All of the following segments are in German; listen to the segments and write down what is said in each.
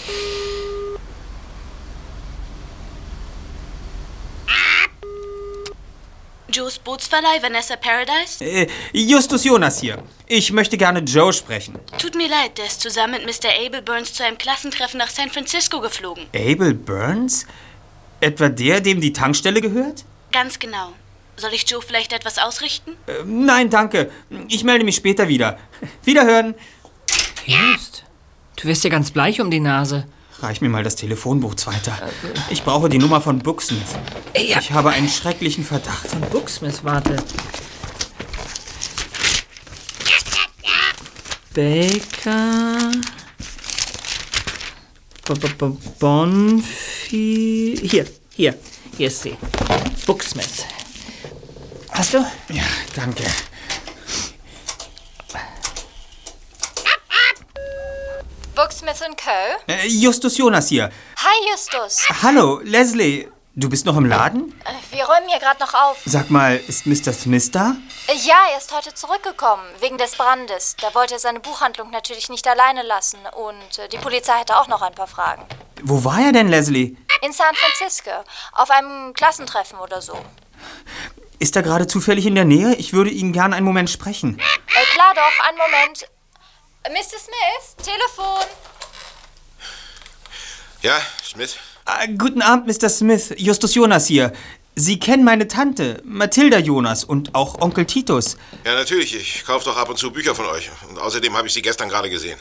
Joes Bootsverleih, Vanessa Paradise? Justus Jonas hier. Ich möchte gerne Joe sprechen. Tut mir leid, der ist zusammen mit Mr. Abel Burns zu einem Klassentreffen nach San Francisco geflogen. Abel Burns? Etwa der, dem die Tankstelle gehört? Ganz genau. Soll ich Joe vielleicht etwas ausrichten? Nein, danke. Ich melde mich später wieder. Wiederhören. Just, du wirst ja ganz bleich um die Nase. Reich mir mal das Telefonbuch weiter. Ich brauche die Nummer von Booksmith. Ja. Ich habe einen schrecklichen Verdacht. Von Booksmith, warte. Baker. Bonfi. Hier ist sie. Booksmith. Hast du? Ja, danke. Booksmith Co. Justus Jonas hier. Hi, Justus. Hallo, Leslie. Du bist noch im Laden? Wir räumen hier gerade noch auf. Sag mal, ist Mr. Smith da? Ja, er ist heute zurückgekommen, wegen des Brandes. Da wollte er seine Buchhandlung natürlich nicht alleine lassen. Und die Polizei hatte auch noch ein paar Fragen. Wo war er denn, Leslie? In San Francisco, auf einem Klassentreffen oder so. Ist er gerade zufällig in der Nähe? Ich würde ihn gern einen Moment sprechen. Klar doch, einen Moment. Mr. Smith, Telefon. Ja, Smith? Guten Abend, Mr. Smith. Justus Jonas hier. Sie kennen meine Tante, Mathilda Jonas, und auch Onkel Titus. Ja, natürlich. Ich kaufe doch ab und zu Bücher von euch. Und außerdem habe ich sie gestern gerade gesehen.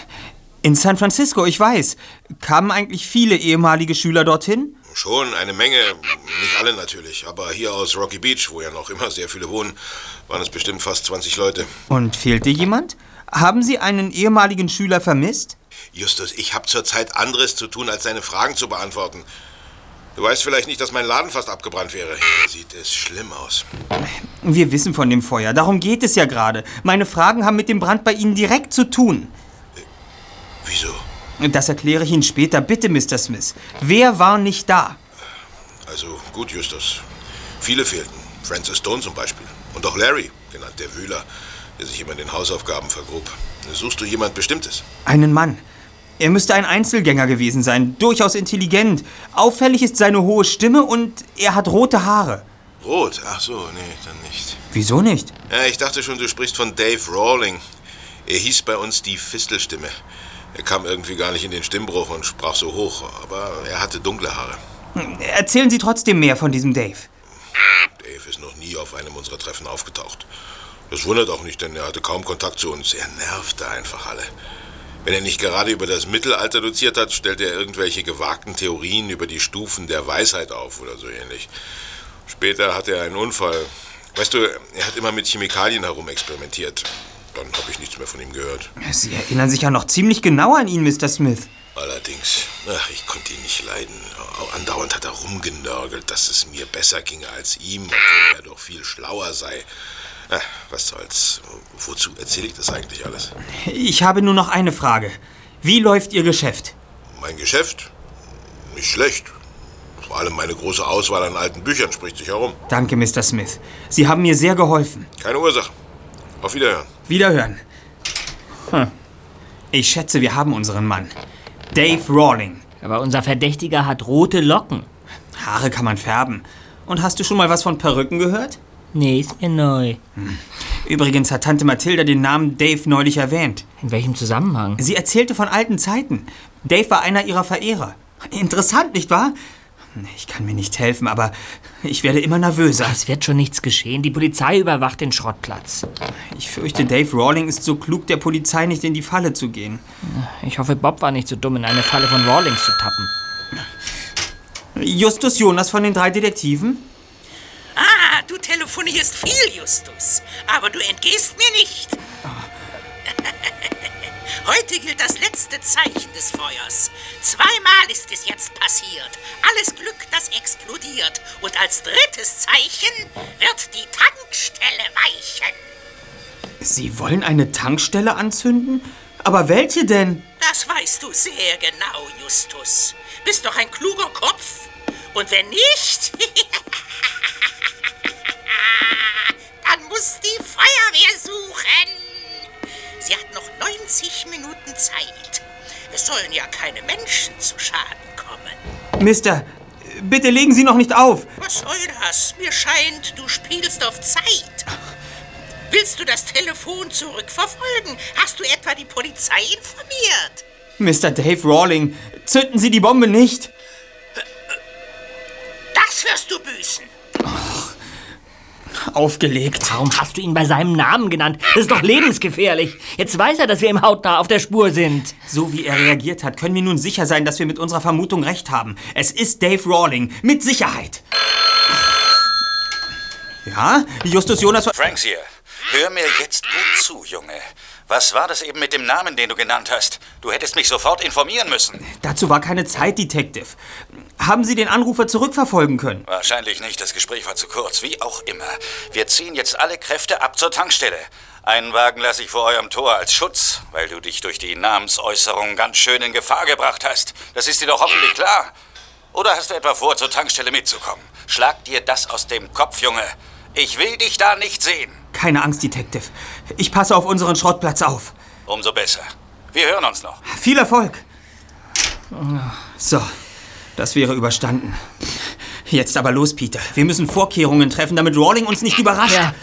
In San Francisco, ich weiß. Kamen eigentlich viele ehemalige Schüler dorthin? Schon, eine Menge. Nicht alle natürlich. Aber hier aus Rocky Beach, wo ja noch immer sehr viele wohnen, waren es bestimmt fast 20 Leute. Und fehlte jemand? Haben Sie einen ehemaligen Schüler vermisst? Justus, ich habe zurzeit anderes zu tun, als deine Fragen zu beantworten. Du weißt vielleicht nicht, dass mein Laden fast abgebrannt wäre. Hier sieht es schlimm aus. Wir wissen von dem Feuer. Darum geht es ja gerade. Meine Fragen haben mit dem Brand bei Ihnen direkt zu tun. Wieso? Das erkläre ich Ihnen später. Bitte, Mr. Smith. Wer war nicht da? Also, gut, Justus. Viele fehlten. Francis Stone zum Beispiel. Und auch Larry, genannt der Wühler, der sich immer in den Hausaufgaben vergrub. Suchst du jemand Bestimmtes? Einen Mann. Er müsste ein Einzelgänger gewesen sein. Durchaus intelligent. Auffällig ist seine hohe Stimme und er hat rote Haare. Rot? Ach so, nee, dann nicht. Wieso nicht? Ja, ich dachte schon, du sprichst von Dave Rawling. Er hieß bei uns die Fistelstimme. Er kam irgendwie gar nicht in den Stimmbruch und sprach so hoch, aber er hatte dunkle Haare. Erzählen Sie trotzdem mehr von diesem Dave. Dave ist noch nie auf einem unserer Treffen aufgetaucht. Das wundert auch nicht, denn er hatte kaum Kontakt zu uns. Er nervte einfach alle. Wenn er nicht gerade über das Mittelalter doziert hat, stellt er irgendwelche gewagten Theorien über die Stufen der Weisheit auf oder so ähnlich. Später hatte er einen Unfall. Weißt du, er hat immer mit Chemikalien herumexperimentiert. Dann habe ich nichts mehr von ihm gehört. Sie erinnern sich ja noch ziemlich genau an ihn, Mr. Smith. Allerdings, ich konnte ihn nicht leiden. Andauernd hat er rumgenörgelt, dass es mir besser ginge als ihm, obwohl er doch viel schlauer sei. Was soll's? Wozu erzähle ich das eigentlich alles? Ich habe nur noch eine Frage. Wie läuft Ihr Geschäft? Mein Geschäft? Nicht schlecht. Vor allem meine große Auswahl an alten Büchern spricht sich herum. Danke, Mr. Smith. Sie haben mir sehr geholfen. Keine Ursache. Auf Wiederhören. Wiederhören. Ich schätze, wir haben unseren Mann. Dave Rawling. Aber unser Verdächtiger hat rote Locken. Haare kann man färben. Und hast du schon mal was von Perücken gehört? Nee, ist mir neu. Übrigens hat Tante Mathilda den Namen Dave neulich erwähnt. In welchem Zusammenhang? Sie erzählte von alten Zeiten. Dave war einer ihrer Verehrer. Interessant, nicht wahr? Ich kann mir nicht helfen, aber ich werde immer nervöser. Es wird schon nichts geschehen. Die Polizei überwacht den Schrottplatz. Ich fürchte, Dave Rawling ist so klug, der Polizei nicht in die Falle zu gehen. Ich hoffe, Bob war nicht so dumm, in eine Falle von Rawlings zu tappen. Justus Jonas von den 3 Detektiven? Ah, du telefonierst viel, Justus. Aber du entgehst mir nicht. Heute gilt das letzte Zeichen des Feuers. 2-mal ist es jetzt passiert. Alles Glück, das explodiert. Und als drittes Zeichen wird die Tankstelle weichen. Sie wollen eine Tankstelle anzünden? Aber welche denn? Das weißt du sehr genau, Justus. Bist doch ein kluger Kopf. Und wenn nicht, dann muss die Feuerwehr suchen. Sie hat noch 90 Minuten Zeit. Es sollen ja keine Menschen zu Schaden kommen. Mister, bitte legen Sie noch nicht auf. Was soll das? Mir scheint, du spielst auf Zeit. Willst du das Telefon zurückverfolgen? Hast du etwa die Polizei informiert? Mr. Dave Rawling, zünden Sie die Bombe nicht. Das wirst du büßen. Aufgelegt. Warum hast du ihn bei seinem Namen genannt? Das ist doch lebensgefährlich. Jetzt weiß er, dass wir ihm hautnah auf der Spur sind. So wie er reagiert hat, können wir nun sicher sein, dass wir mit unserer Vermutung recht haben. Es ist Dave Rawling, mit Sicherheit. Ja, Justus Jonas... Franks hier. Hör mir jetzt gut zu, Junge. Was war das eben mit dem Namen, den du genannt hast? Du hättest mich sofort informieren müssen. Dazu war keine Zeit, Detective. Haben Sie den Anrufer zurückverfolgen können? Wahrscheinlich nicht, das Gespräch war zu kurz. Wie auch immer. Wir ziehen jetzt alle Kräfte ab zur Tankstelle. Einen Wagen lasse ich vor eurem Tor als Schutz, weil du dich durch die Namensäußerung ganz schön in Gefahr gebracht hast. Das ist dir doch hoffentlich klar. Oder hast du etwa vor, zur Tankstelle mitzukommen? Schlag dir das aus dem Kopf, Junge. Ich will dich da nicht sehen. Keine Angst, Detective. Ich passe auf unseren Schrottplatz auf. Umso besser. Wir hören uns noch. Viel Erfolg. So, das wäre überstanden. Jetzt aber los, Peter. Wir müssen Vorkehrungen treffen, damit Rawling uns nicht überrascht. Ja.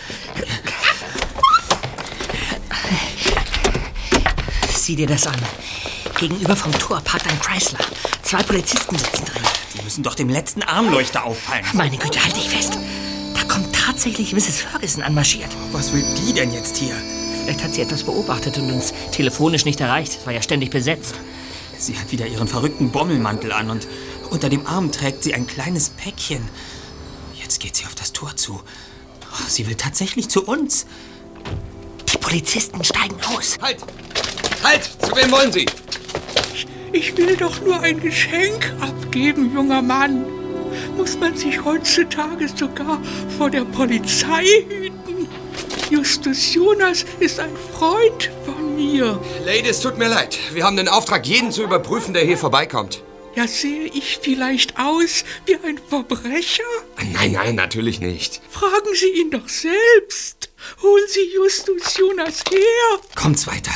Sieh dir das an. Gegenüber vom Tor parkt ein Chrysler. 2 Polizisten sitzen drin. Die müssen doch dem letzten Armleuchter auffallen. Meine Güte, halt dich fest. Da kommt tatsächlich Mrs. Ferguson anmarschiert. Was will die denn jetzt hier? Vielleicht hat sie etwas beobachtet und uns telefonisch nicht erreicht. Es war ja ständig besetzt. Sie hat wieder ihren verrückten Bommelmantel an und unter dem Arm trägt sie ein kleines Päckchen. Jetzt geht sie auf das Tor zu. Oh, sie will tatsächlich zu uns. Die Polizisten steigen aus. Halt! Halt! Zu wem wollen Sie? Ich will doch nur ein Geschenk abgeben, junger Mann. Muss man sich heutzutage sogar vor der Polizei hüten? Justus Jonas ist ein Freund von mir. Lady, es tut mir leid. Wir haben den Auftrag, jeden zu überprüfen, der hier vorbeikommt. Ja, sehe ich vielleicht aus wie ein Verbrecher? Nein, natürlich nicht. Fragen Sie ihn doch selbst. Holen Sie Justus Jonas her. Kommt's weiter.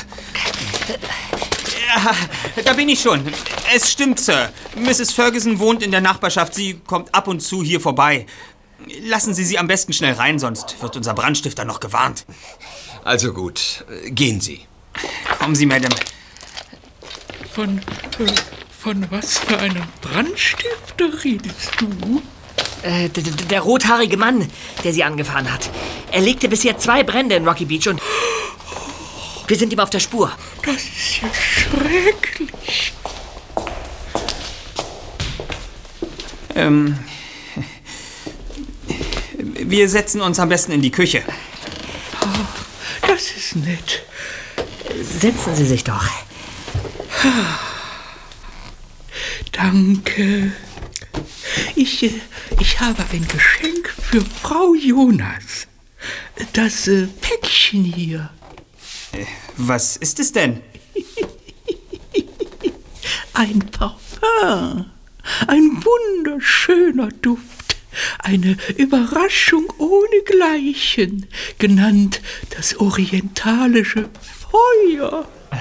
Ja, da bin ich schon. Es stimmt, Sir. Mrs. Ferguson wohnt in der Nachbarschaft. Sie kommt ab und zu hier vorbei. Lassen Sie sie am besten schnell rein, sonst wird unser Brandstifter noch gewarnt. Also gut, gehen Sie. Kommen Sie, Madame. Von was für einem Brandstifter redest du? Der rothaarige Mann, der sie angefahren hat. Er legte bisher 2 Brände in Rocky Beach und wir sind ihm auf der Spur. Das ist ja schrecklich. Wir setzen uns am besten in die Küche. Oh, das ist nett. Setzen Sie sich doch. Danke. Ich habe ein Geschenk für Frau Jonas. Das Päckchen hier. Was ist es denn? Ein Parfum. Ein wunderschöner Duft. Eine Überraschung ohnegleichen, genannt das orientalische Feuer.